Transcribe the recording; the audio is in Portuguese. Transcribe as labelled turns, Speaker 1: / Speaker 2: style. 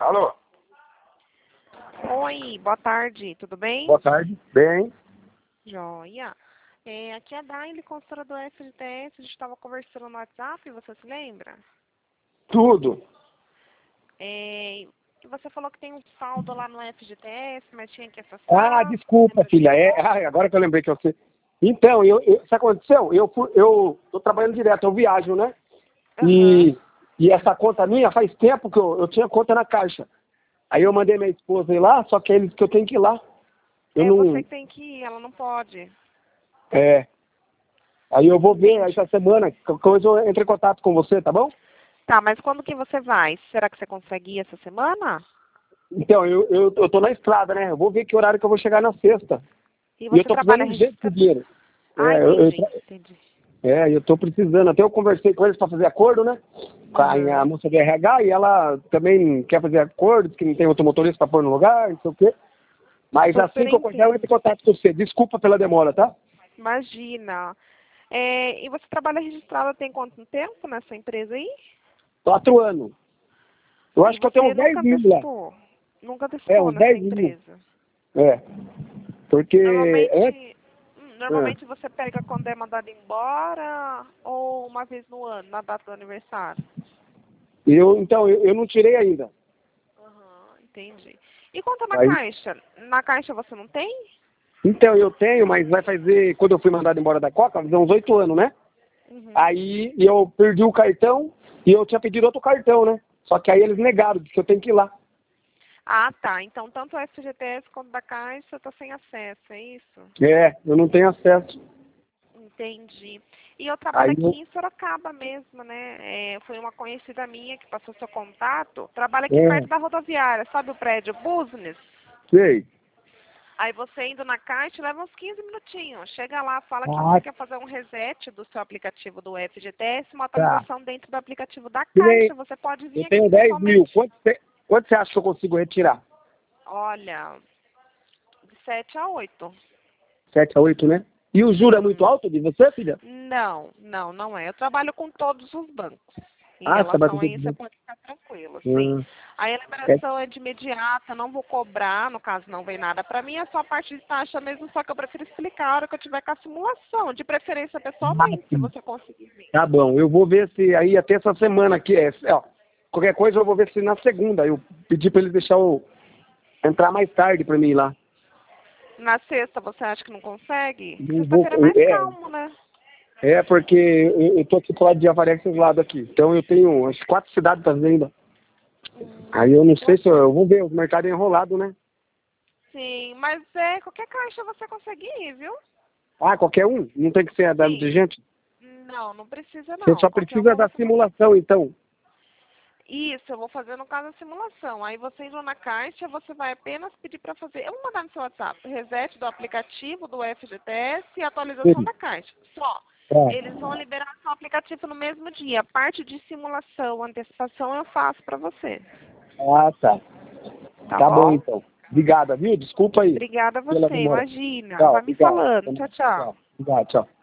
Speaker 1: Alô?
Speaker 2: Oi, boa tarde, tudo bem?
Speaker 1: Boa tarde. Bem?
Speaker 2: Joia. Aqui é a Daile, consultora do FGTS, a gente estava conversando no WhatsApp, você se lembra?
Speaker 1: Tudo.
Speaker 2: Que você falou que tem um saldo lá no FGTS, mas tinha que acessar.
Speaker 1: Ah, desculpa, filha. Agora que eu lembrei que você... Então, sabe o que aconteceu? Eu tô trabalhando direto, eu viajo, né?
Speaker 2: Aham.
Speaker 1: E essa conta minha, faz tempo que eu tinha conta na Caixa. Aí eu mandei minha esposa ir lá, só que eles que eu tenho que ir lá. Eu
Speaker 2: É você
Speaker 1: não...
Speaker 2: que tem que ir, ela não pode.
Speaker 1: É... Aí eu vou ver, aí
Speaker 2: Entendi.
Speaker 1: essa semana, qualquer coisa eu entro em contato com você, tá bom?
Speaker 2: Tá, mas quando que você vai? Será que você consegue ir essa semana?
Speaker 1: Então, eu tô na estrada, né? Eu vou ver que horário que eu vou chegar na sexta.
Speaker 2: E
Speaker 1: E eu
Speaker 2: você
Speaker 1: tô precisando
Speaker 2: trabalha
Speaker 1: de jeito de
Speaker 2: registrado?
Speaker 1: dinheiro.
Speaker 2: Ah, entendi.
Speaker 1: Eu tô precisando. Até eu conversei com eles para fazer acordo, né? Com a
Speaker 2: Aham.
Speaker 1: moça do RH, e ela também quer fazer acordo, que não tem outro motorista para pôr no lugar, não sei o quê. Mas
Speaker 2: Super
Speaker 1: assim que eu puder, eu entro
Speaker 2: entendo.
Speaker 1: em contato com você. Desculpa pela demora, tá?
Speaker 2: Imagina. E você trabalha registrado tem quanto tempo nessa empresa aí?
Speaker 1: 4 anos. Eu
Speaker 2: E
Speaker 1: acho que eu tenho
Speaker 2: você
Speaker 1: uns 10
Speaker 2: nunca
Speaker 1: mil lá.
Speaker 2: testou? Nunca
Speaker 1: É,
Speaker 2: testou
Speaker 1: uns
Speaker 2: nessa
Speaker 1: 10 mil.
Speaker 2: empresa?
Speaker 1: É. Porque antes.
Speaker 2: Normalmente,
Speaker 1: ah,
Speaker 2: normalmente você pega quando é mandado embora ou uma vez no ano, na data do aniversário?
Speaker 1: então, eu não tirei ainda.
Speaker 2: Aham, entendi. E quanto na
Speaker 1: Aí,
Speaker 2: caixa? Na caixa você não tem?
Speaker 1: então, eu tenho, mas vai fazer. Quando eu fui mandado embora da Coca, vai fazer uns 8 anos, né?
Speaker 2: Uhum.
Speaker 1: Aí eu perdi o cartão e eu tinha pedido outro cartão, né? Só que aí eles negaram, que eu tenho que ir lá.
Speaker 2: Ah, tá. Então, tanto o FGTS quanto da caixa tá sem acesso, é isso?
Speaker 1: É, eu não tenho acesso.
Speaker 2: Entendi. E eu trabalho
Speaker 1: Aí
Speaker 2: aqui
Speaker 1: eu.
Speaker 2: em Sorocaba mesmo, né? Foi uma conhecida minha que passou seu contato. Trabalho aqui
Speaker 1: É,
Speaker 2: perto da rodoviária, sabe o prédio Business?
Speaker 1: sei.
Speaker 2: Aí você indo na caixa, leva uns 15 minutinhos. Chega lá, fala que
Speaker 1: Ah,
Speaker 2: você quer fazer um reset do seu aplicativo do FGTS, uma
Speaker 1: tá.
Speaker 2: atualização dentro do aplicativo da
Speaker 1: Que nem
Speaker 2: caixa. Você pode vir
Speaker 1: eu
Speaker 2: aqui
Speaker 1: tenho 10 mil.
Speaker 2: pessoalmente.
Speaker 1: Quanto você acha que eu consigo retirar?
Speaker 2: Olha, de 7 a 8.
Speaker 1: 7 a 8, né? E o juro é muito
Speaker 2: Uhum.
Speaker 1: alto de você, filha?
Speaker 2: Não é. Eu trabalho com todos os bancos. Em
Speaker 1: Ah, você trabalha com
Speaker 2: relação a
Speaker 1: todo
Speaker 2: isso, você
Speaker 1: mundo.
Speaker 2: pode ficar tranquilo, sim. Aí a
Speaker 1: É,
Speaker 2: liberação é de imediata, não vou cobrar, no caso não vem nada para mim, é só a parte de taxa mesmo, só que eu prefiro explicar a hora que eu tiver com a simulação, de preferência pessoalmente, se
Speaker 1: sim.
Speaker 2: você conseguir vir.
Speaker 1: Tá bom, eu vou ver se aí até essa semana aqui ó, qualquer coisa eu vou ver se na segunda eu pedi para eles deixar eu entrar mais tarde para mim ir lá.
Speaker 2: Na sexta, você acha que não consegue?
Speaker 1: Não vou,
Speaker 2: Sexta-feira é mais calmo, né?
Speaker 1: porque eu tô aqui pro lado de Avaré, esses lados aqui. Então eu tenho as 4 cidades fazenda. Aí eu não sei se
Speaker 2: Entendi.
Speaker 1: eu vou ver, o mercado é enrolado, né?
Speaker 2: Sim, mas qualquer caixa você consegue ir, viu?
Speaker 1: Ah, qualquer um? Não tem que ser a dano de
Speaker 2: Sim.
Speaker 1: gente?
Speaker 2: Não precisa
Speaker 1: Você
Speaker 2: não.
Speaker 1: só
Speaker 2: Qualquer
Speaker 1: precisa
Speaker 2: uma
Speaker 1: da
Speaker 2: você consegue.
Speaker 1: simulação, então.
Speaker 2: Isso, eu vou fazer no caso a simulação. Aí você indo na caixa, você vai apenas pedir para fazer. Eu vou mandar no seu WhatsApp. Reset do aplicativo do FGTS e atualização
Speaker 1: Sim.
Speaker 2: da caixa. Só. Eles
Speaker 1: É.
Speaker 2: vão liberar seu aplicativo no mesmo dia. A parte de simulação, antecipação eu faço para você.
Speaker 1: Ah, tá.
Speaker 2: Tá
Speaker 1: Tá bom,
Speaker 2: bom?
Speaker 1: então. Obrigada, viu? Desculpa aí
Speaker 2: Obrigada a
Speaker 1: pela
Speaker 2: você.
Speaker 1: demora.
Speaker 2: Imagina.
Speaker 1: Tchau,
Speaker 2: Vai me
Speaker 1: obrigado.
Speaker 2: falando. Tchau, tchau.
Speaker 1: Tchau. Obrigado, tchau.